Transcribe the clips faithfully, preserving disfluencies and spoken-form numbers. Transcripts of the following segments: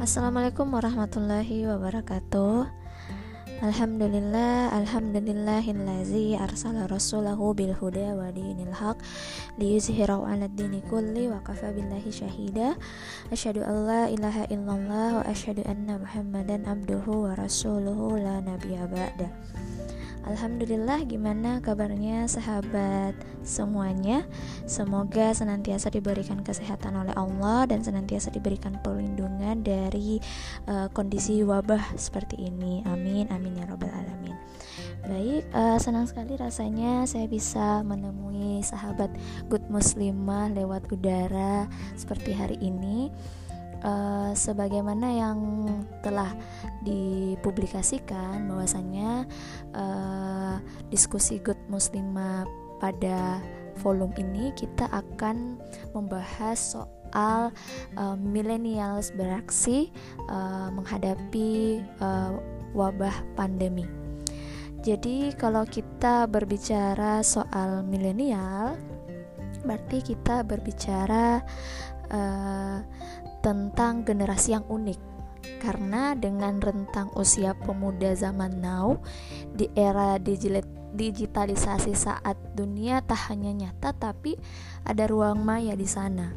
Assalamualaikum warahmatullahi wabarakatuh. Alhamdulillah, alhamdulillahillazi arsala rasulahu bil huda wa dinil haq liyuzhirahu 'alad dini kulli wa kafa billahi syahida. Asyhadu an la ilaha illallah wa asyhadu anna Muhammadan abduhu wa rasuluhu la nabiyya ba'da. Alhamdulillah, gimana kabarnya sahabat semuanya? Semoga senantiasa diberikan kesehatan oleh Allah dan senantiasa diberikan perlindungan dari uh, kondisi wabah seperti ini. Amin, amin ya rabbal alamin. Baik, uh, senang sekali rasanya saya bisa menemui sahabat Good Muslimah lewat udara seperti hari ini. Uh, sebagaimana yang telah dipublikasikan bahwasanya uh, diskusi Good Muslimah pada volume ini kita akan membahas soal uh, millennials beraksi uh, menghadapi uh, wabah pandemi. Jadi kalau kita berbicara soal milenial, berarti kita berbicara uh, tentang generasi yang unik, karena dengan rentang usia pemuda zaman now di era digitalisasi saat dunia tak hanya nyata tapi ada ruang maya di sana.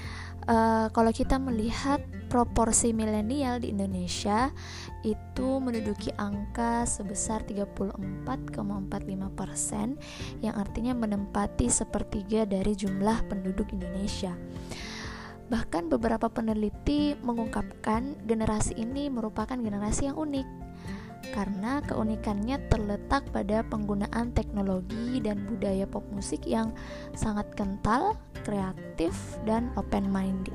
Uh, kalau kita melihat proporsi milenial di Indonesia itu menduduki angka sebesar tiga puluh empat koma empat lima persen, yang artinya menempati sepertiga dari jumlah penduduk Indonesia. Bahkan beberapa peneliti mengungkapkan generasi ini merupakan generasi yang unik karena keunikannya terletak pada penggunaan teknologi dan budaya pop musik yang sangat kental, kreatif, dan open-minded.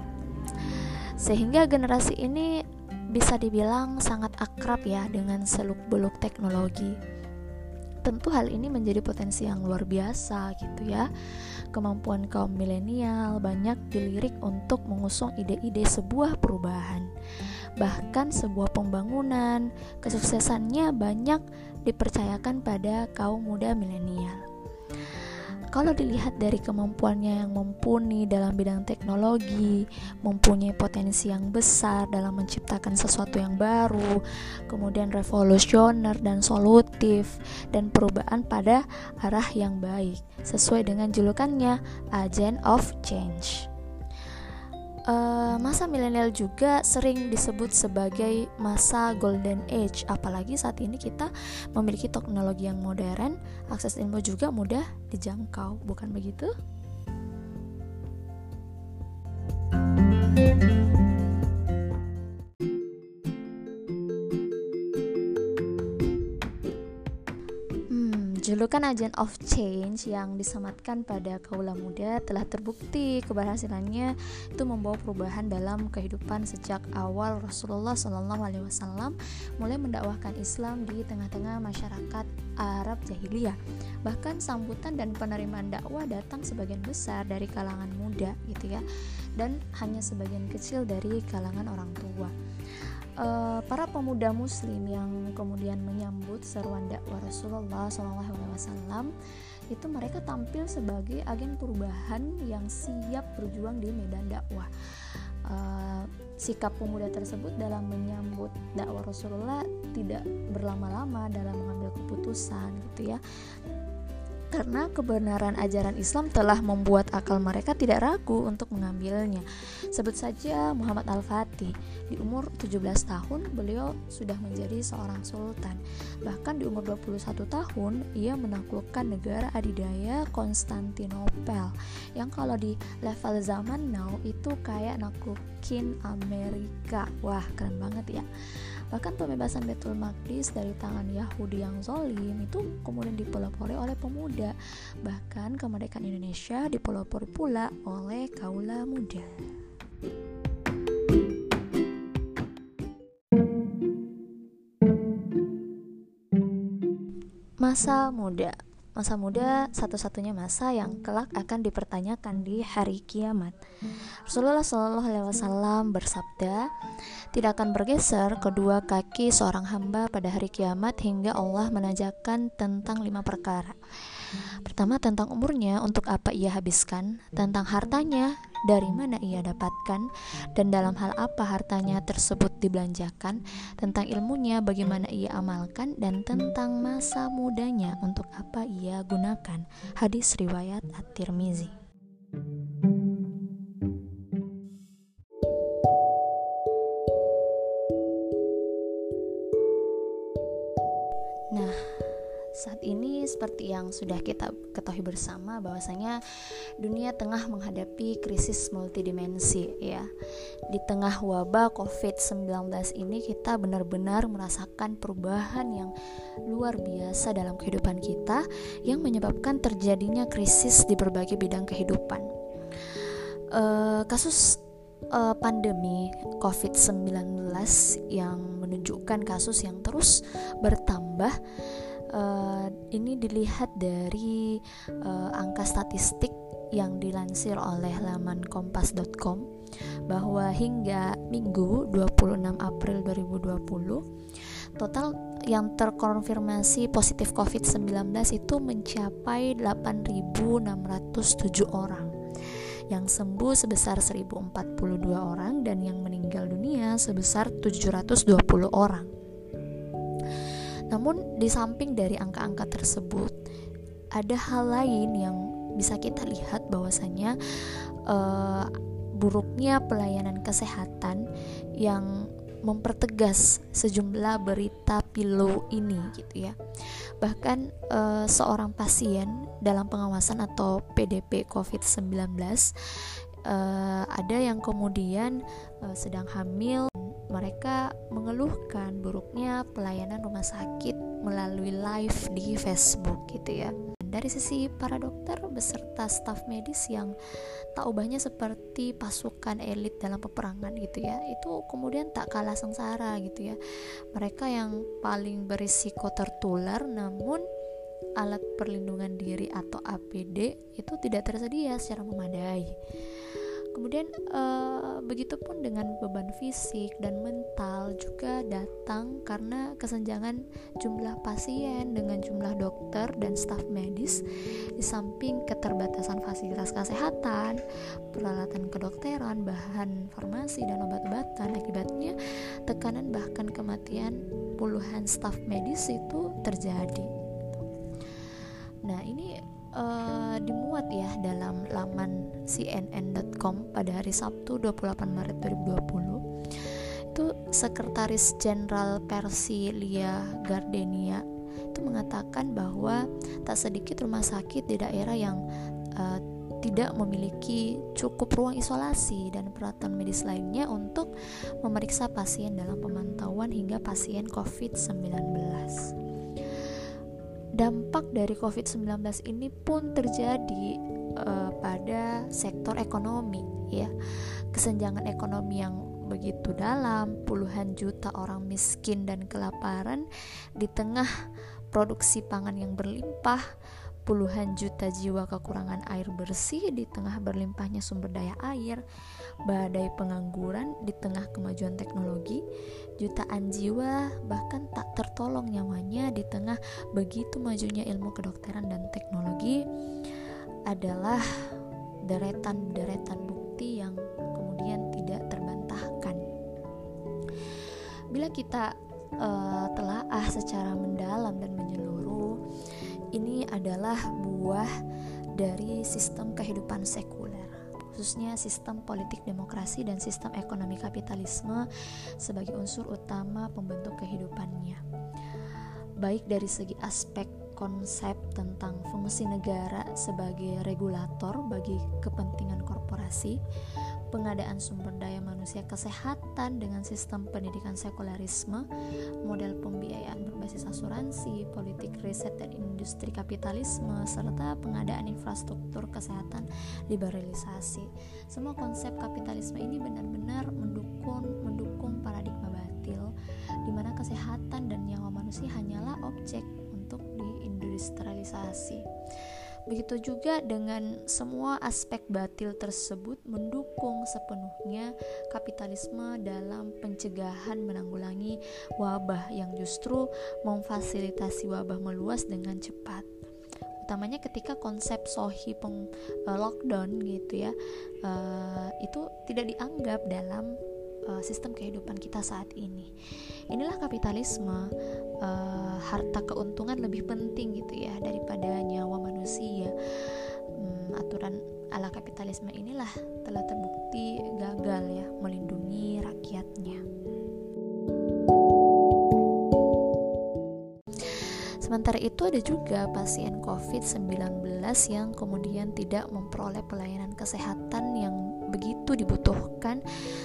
Sehingga generasi ini bisa dibilang sangat akrab ya dengan seluk-beluk teknologi. Tentu hal ini menjadi potensi yang luar biasa gitu ya. Kemampuan kaum milenial banyak dilirik untuk mengusung ide-ide sebuah perubahan. Bahkan sebuah pembangunan, kesuksesannya banyak dipercayakan pada kaum muda milenial. Kalau dilihat dari kemampuannya yang mumpuni dalam bidang teknologi, mempunyai potensi yang besar dalam menciptakan sesuatu yang baru, kemudian revolusioner dan solutif, dan perubahan pada arah yang baik, sesuai dengan julukannya Agent of Change. Uh, masa milenial juga sering disebut sebagai masa golden age, apalagi saat ini kita memiliki teknologi yang modern, akses ilmu juga mudah dijangkau, bukan begitu? Julukan Agent of Change yang disematkan pada kaula muda telah terbukti keberhasilannya itu membawa perubahan dalam kehidupan sejak awal Rasulullah shallallahu alaihi wasallam mulai mendakwahkan Islam di tengah-tengah masyarakat Arab jahiliyah. Bahkan sambutan dan penerimaan dakwah datang sebagian besar dari kalangan muda gitu ya, dan hanya sebagian kecil dari kalangan orang tua. Uh, para pemuda muslim yang kemudian menyambut seruan dakwah Rasulullah shallallahu alaihi wasallam itu mereka tampil sebagai agen perubahan yang siap berjuang di medan dakwah. Uh, sikap pemuda tersebut dalam menyambut dakwah Rasulullah tidak berlama-lama dalam mengambil keputusan gitu ya, karena kebenaran ajaran Islam telah membuat akal mereka tidak ragu untuk mengambilnya. Sebut saja Muhammad Al-Fatih. Di umur tujuh belas tahun beliau sudah menjadi seorang sultan. Bahkan di umur dua puluh satu tahun ia menaklukkan negara adidaya Konstantinopel, yang kalau di level zaman now itu kayak naklukin Amerika. Wah, keren banget ya. Bahkan pembebasan Baitul Maqdis dari tangan Yahudi yang zalim itu kemudian dipelopori oleh pemuda. Bahkan kemerdekaan Indonesia dipelopori pula oleh kaula muda. Masa muda. Masa muda satu-satunya masa yang kelak akan dipertanyakan di hari kiamat. Rasulullah shallallahu alaihi wasallam bersabda, tidak akan bergeser kedua kaki seorang hamba pada hari kiamat hingga Allah menanyakan tentang lima perkara. Pertama, tentang umurnya, untuk apa ia habiskan, tentang hartanya, dari mana ia dapatkan, dan dalam hal apa hartanya tersebut dibelanjakan, tentang ilmunya bagaimana ia amalkan, dan tentang masa mudanya untuk apa ia gunakan. Hadis riwayat At-Tirmizi. Nah, saat ini seperti yang sudah kita ketahui bersama bahwasanya dunia tengah menghadapi krisis multidimensi ya. Di tengah wabah covid sembilan belas ini kita benar-benar merasakan perubahan yang luar biasa dalam kehidupan kita yang menyebabkan terjadinya krisis di berbagai bidang kehidupan. Uh, kasus uh, pandemi covid sembilan belas yang menunjukkan kasus yang terus bertambah. Uh, ini dilihat dari uh, angka statistik yang dilansir oleh laman kompas dot com bahwa hingga Minggu dua puluh enam April dua ribu dua puluh total yang terkonfirmasi positif covid sembilan belas itu mencapai delapan ribu enam ratus tujuh orang, yang sembuh sebesar seribu empat puluh dua orang, dan yang meninggal dunia sebesar tujuh ratus dua puluh orang. Namun di samping dari angka-angka tersebut, ada hal lain yang bisa kita lihat bahwasanya uh, buruknya pelayanan kesehatan yang mempertegas sejumlah berita pilu ini gitu ya. Bahkan uh, seorang pasien dalam pengawasan atau P D P covid sembilan belas uh, ada yang kemudian uh, sedang hamil. Mereka mengeluhkan buruknya pelayanan rumah sakit melalui live di Facebook gitu ya. Dari sisi para dokter beserta staf medis yang tak ubahnya seperti pasukan elit dalam peperangan gitu ya, itu kemudian tak kalah sengsara gitu ya. Mereka yang paling berisiko tertular, namun alat perlindungan diri atau A P D itu tidak tersedia secara memadai. Kemudian uh, begitupun dengan beban fisik dan mental juga datang karena kesenjangan jumlah pasien dengan jumlah dokter dan staf medis, di samping keterbatasan fasilitas kesehatan, peralatan kedokteran, bahan farmasi dan obat-obatan. Akibatnya tekanan bahkan kematian puluhan staf medis itu terjadi. Nah, ini Uh, dimuat ya dalam laman C N N dot com pada hari Sabtu dua puluh delapan Maret dua ribu dua puluh. Itu Sekretaris Jenderal Persi Lia Gardenia itu mengatakan bahwa tak sedikit rumah sakit di daerah yang uh, tidak memiliki cukup ruang isolasi dan peralatan medis lainnya untuk memeriksa pasien dalam pemantauan hingga pasien covid sembilan belas. Dampak dari covid sembilan belas ini pun terjadi uh, pada sektor ekonomi ya. Kesenjangan ekonomi yang begitu dalam, puluhan juta orang miskin dan kelaparan di tengah produksi pangan yang berlimpah, puluhan juta jiwa kekurangan air bersih di tengah berlimpahnya sumber daya air, badai pengangguran di tengah kemajuan teknologi, jutaan jiwa bahkan tak tertolong nyawanya di tengah begitu majunya ilmu kedokteran dan teknologi adalah deretan-deretan bukti yang kemudian tidak terbantahkan. Bila kita uh, telaah secara mendalam dan menyeluruh, ini adalah buah dari sistem kehidupan sekuler, khususnya sistem politik demokrasi dan sistem ekonomi kapitalisme sebagai unsur utama pembentuk kehidupannya. Baik dari segi aspek konsep tentang fungsi negara sebagai regulator bagi kepentingan korporasi, pengadaan sumber daya manusia kesehatan dengan sistem pendidikan sekularisme, model pembiayaan berbasis asuransi, politik riset dan industri kapitalisme, serta pengadaan infrastruktur kesehatan liberalisasi. Semua konsep kapitalisme ini benar-benar mendukung mendukung paradigma batil di mana kesehatan dan nyawa manusia hanyalah objek untuk diindustrialisasi. Begitu juga dengan semua aspek batil tersebut mendukung sepenuhnya kapitalisme dalam pencegahan menanggulangi wabah yang justru memfasilitasi wabah meluas dengan cepat. utamanya ketika konsep sohi pem, uh, lockdown gitu ya, uh, itu tidak dianggap dalam uh, sistem kehidupan kita saat ini. Inilah kapitalisme, uh, harta keuntungan lebih penting gitu ya daripada nyawa manusia. Hmm, aturan ala kapitalisme inilah telah terbukti gagal ya melindungi rakyatnya. Sementara itu ada juga pasien covid sembilan belas yang kemudian tidak memperoleh pelayanan kesehatan yang begitu dibutuhkan.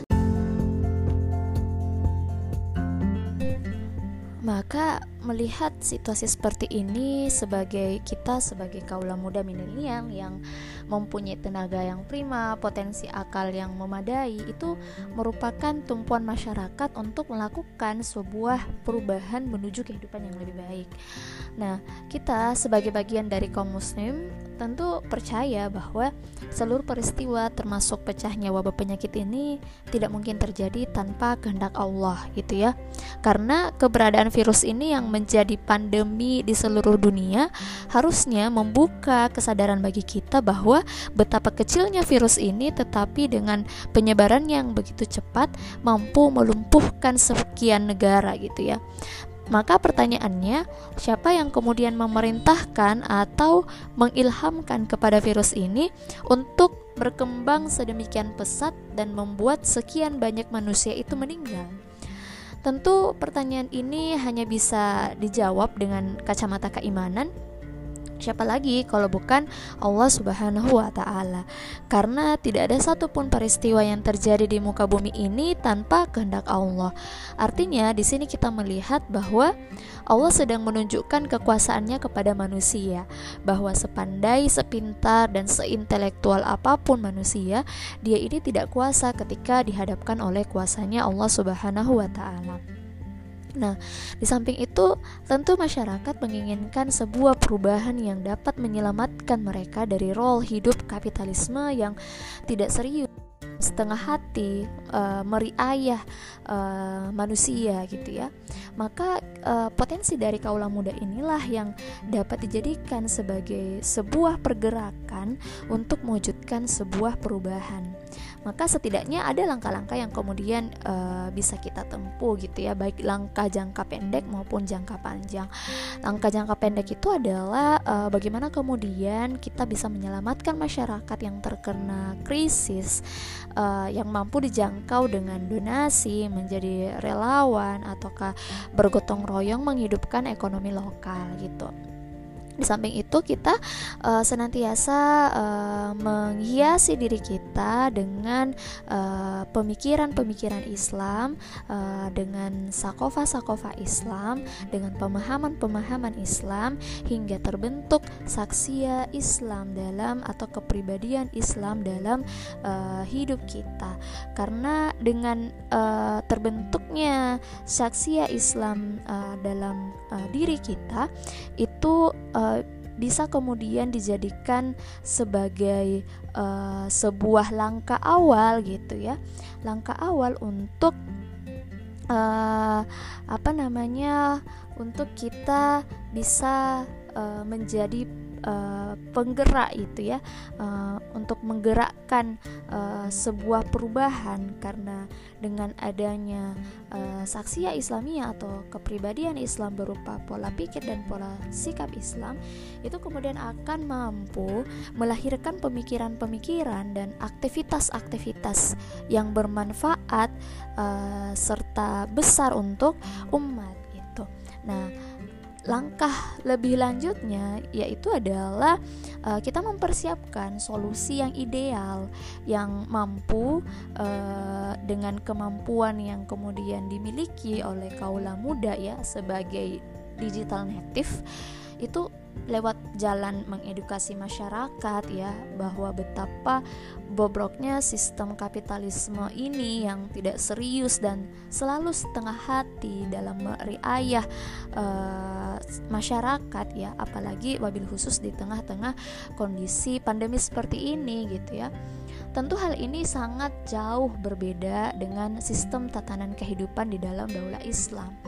Maka melihat situasi seperti ini, sebagai kita sebagai kaula muda milenial yang mempunyai tenaga yang prima, potensi akal yang memadai, itu merupakan tumpuan masyarakat untuk melakukan sebuah perubahan menuju kehidupan yang lebih baik. Nah, kita sebagai bagian dari kaum muslim tentu percaya bahwa seluruh peristiwa termasuk pecahnya wabah penyakit ini tidak mungkin terjadi tanpa kehendak Allah gitu ya. Karena keberadaan virus ini yang menjadi pandemi di seluruh dunia harusnya membuka kesadaran bagi kita bahwa betapa kecilnya virus ini, tetapi dengan penyebaran yang begitu cepat mampu melumpuhkan sekian negara gitu ya. Maka pertanyaannya, siapa yang kemudian memerintahkan atau mengilhamkan kepada virus ini untuk berkembang sedemikian pesat dan membuat sekian banyak manusia itu meninggal? Tentu pertanyaan ini hanya bisa dijawab dengan kacamata keimanan. Siapa lagi kalau bukan Allah Subhanahu wa Ta'ala? Karena tidak ada satupun peristiwa yang terjadi di muka bumi ini tanpa kehendak Allah. Artinya di sini kita melihat bahwa Allah sedang menunjukkan kekuasaannya kepada manusia, bahwa sepandai, sepintar, dan seintelektual apapun manusia, dia ini tidak kuasa ketika dihadapkan oleh kuasanya Allah Subhanahu wa Ta'ala. Nah, di samping itu, tentu masyarakat menginginkan sebuah perubahan yang dapat menyelamatkan mereka dari rol hidup kapitalisme yang tidak serius, setengah hati, uh, meriayah uh, manusia gitu ya. Maka uh, potensi dari kaula muda inilah yang dapat dijadikan sebagai sebuah pergerakan untuk mewujudkan sebuah perubahan. Maka setidaknya ada langkah-langkah yang kemudian uh, bisa kita tempuh gitu ya, baik langkah jangka pendek maupun jangka panjang. Langkah jangka pendek itu adalah uh, bagaimana kemudian kita bisa menyelamatkan masyarakat yang terkena krisis, uh, yang mampu dijangkau dengan donasi, menjadi relawan, ataukah bergotong royong menghidupkan ekonomi lokal gitu. Di samping itu kita uh, senantiasa uh, menghiasi diri kita dengan uh, pemikiran-pemikiran Islam, uh, dengan sakofa-sakofa Islam, dengan pemahaman-pemahaman Islam, hingga terbentuk saksia Islam dalam atau kepribadian Islam dalam uh, hidup kita. Karena dengan uh, terbentuknya saksia Islam uh, dalam uh, diri kita, itu uh, bisa kemudian dijadikan sebagai uh, sebuah langkah awal gitu ya, langkah awal untuk uh, apa namanya, untuk kita bisa uh, menjadi uh, penggerak itu ya, uh, untuk menggerakkan uh, sebuah perubahan. Karena dengan adanya uh, saksia Islamiyah atau kepribadian Islam berupa pola pikir dan pola sikap Islam, itu kemudian akan mampu melahirkan pemikiran-pemikiran dan aktivitas-aktivitas yang bermanfaat uh, serta besar untuk umat gitu. Nah, langkah lebih lanjutnya yaitu adalah uh, kita mempersiapkan solusi yang ideal, yang mampu uh, dengan kemampuan yang kemudian dimiliki oleh kaula muda ya sebagai digital native, itu lewat jalan mengedukasi masyarakat ya, bahwa betapa bobroknya sistem kapitalisme ini yang tidak serius dan selalu setengah hati dalam meriayah uh, masyarakat ya, apalagi wabil khusus di tengah-tengah kondisi pandemi seperti ini gitu ya. Tentu hal ini sangat jauh berbeda dengan sistem tatanan kehidupan di dalam daulah Islam,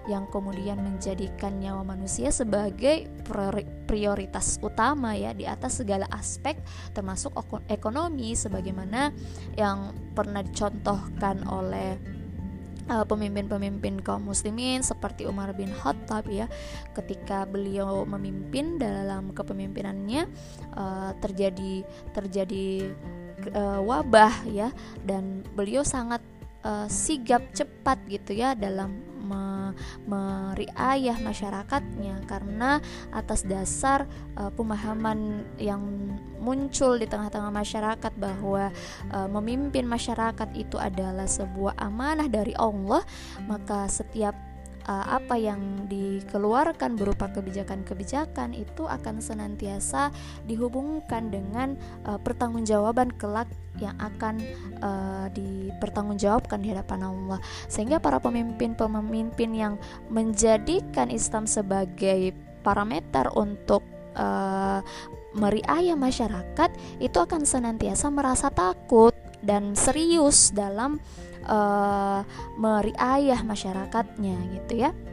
yang kemudian menjadikan nyawa manusia sebagai prioritas utama ya di atas segala aspek termasuk ekonomi, sebagaimana yang pernah dicontohkan oleh Uh, pemimpin-pemimpin kaum muslimin seperti Umar bin Khattab ya, ketika beliau memimpin, dalam kepemimpinannya uh, terjadi terjadi uh, wabah ya, dan beliau sangat uh, sigap cepat gitu ya dalam me- meriayah masyarakatnya, karena atas dasar uh, pemahaman yang muncul di tengah-tengah masyarakat bahwa uh, memimpin masyarakat itu adalah sebuah amanah dari Allah, maka setiap uh, apa yang dikeluarkan berupa kebijakan-kebijakan itu akan senantiasa dihubungkan dengan uh, pertanggungjawaban kelak yang akan uh, dipertanggungjawabkan di hadapan Allah, sehingga para pemimpin-pemimpin yang menjadikan Islam sebagai parameter untuk uh, meriayah masyarakat itu akan senantiasa merasa takut dan serius dalam uh, meriayah masyarakatnya gitu ya.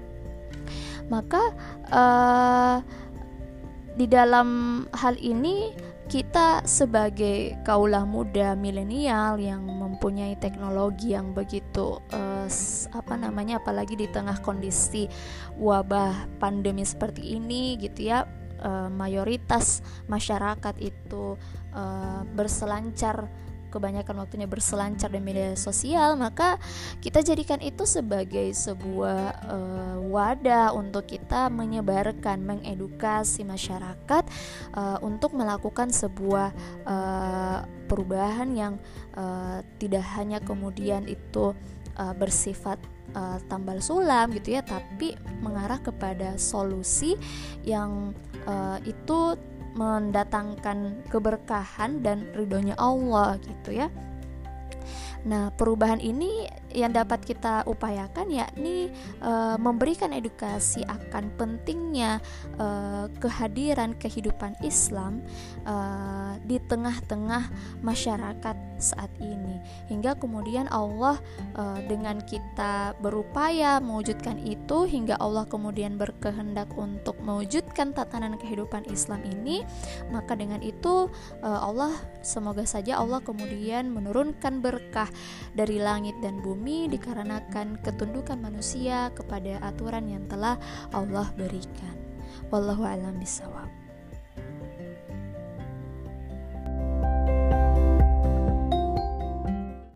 Maka uh, di dalam hal ini kita sebagai kaulah muda milenial yang mempunyai teknologi yang begitu uh, apa namanya apalagi di tengah kondisi wabah pandemi seperti ini gitu ya, uh, mayoritas masyarakat itu uh, berselancar kebanyakan waktunya berselancar di media sosial, maka kita jadikan itu sebagai sebuah uh, wadah untuk kita menyebarkan, mengedukasi masyarakat uh, untuk melakukan sebuah uh, perubahan yang uh, tidak hanya kemudian itu uh, bersifat uh, tambal sulam gitu ya, tapi mengarah kepada solusi yang uh, itu mendatangkan keberkahan dan ridhonya Allah gitu ya. Nah, perubahan ini yang dapat kita upayakan yakni e, memberikan edukasi akan pentingnya e, kehadiran kehidupan Islam e, di tengah-tengah masyarakat saat ini, hingga kemudian Allah e, dengan kita berupaya mewujudkan itu, hingga Allah kemudian berkehendak untuk mewujudkan tatanan kehidupan Islam ini, maka dengan itu e, Allah semoga saja Allah kemudian menurunkan berkah dari langit dan bumi dikarenakan ketundukan manusia kepada aturan yang telah Allah berikan. Wallahu a'lam bishawab.